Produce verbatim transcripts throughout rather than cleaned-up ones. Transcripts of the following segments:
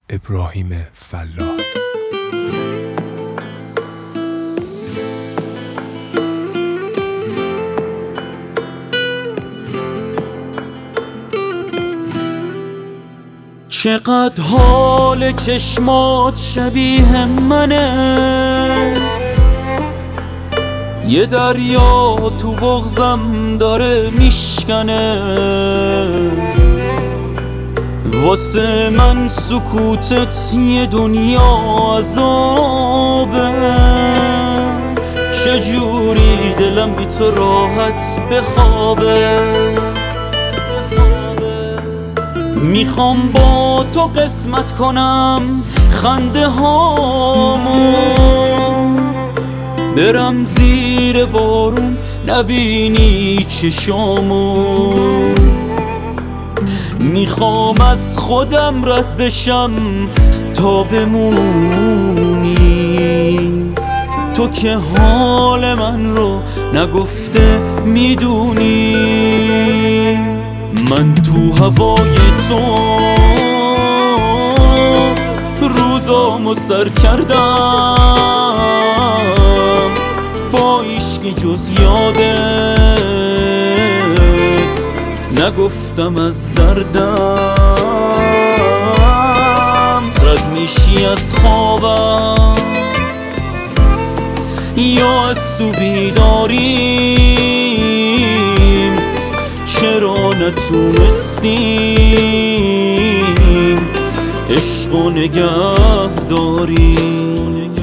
ابراهیم فلاح. چقدر حال چشمات شبیه منه، یه دریا تو بغضم داره میشکنه. واسه من سکوتت یه دنیا عذابه، چجوری دلم بی تو راحت بخوابه. میخوام با تو قسمت کنم خنده هامو، برم زیر بارون نبینی چشامو. میخوام از خودم رد بشم تا بمونی، تو که حال من رو نگفته میدونی. من تو هوای تو روزامو سر کردم، با عشقی جز یادت نگفتم از دردم. رد میشی از خوابم یا از تو بیداریم، چرا نتونستیم عشقو نگه داریم.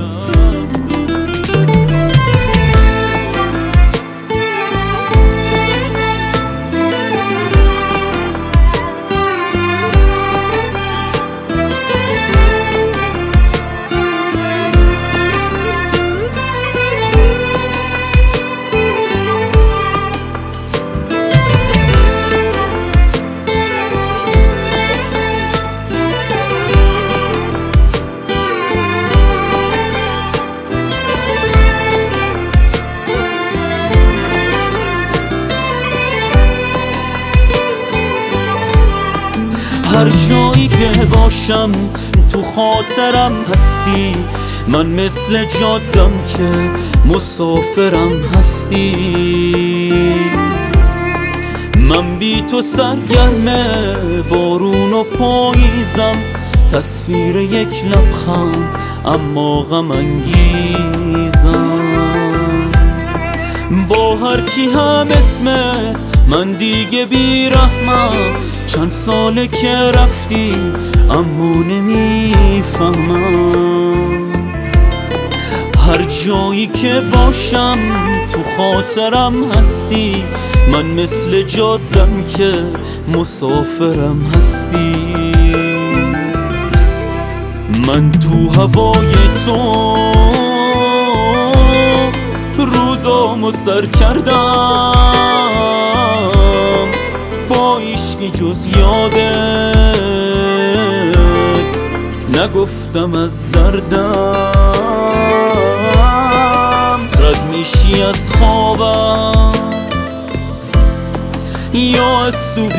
هر جایی که باشم تو خاطرم هستی، من مثل جادم که مسافرم هستی. من بی تو سرگرم بارون و پاییزم، تصویر یک لبخند اما غم انگیزم. با هر کی هم اسمت من دیگه بیرحمم، چند ساله که رفتی اما نمیفهمم. هر جایی که باشم تو خاطرم هستی، من مثل جادم که مسافرم هستی. من تو هوای تو روزامو سر کردم، با عشقی جز یادت نگفتم از دردم. رد میشی از خوابم یا از تو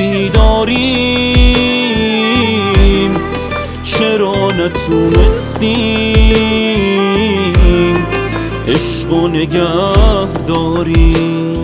بیداریم، چرا نتونستیم عشقو نگه داریم.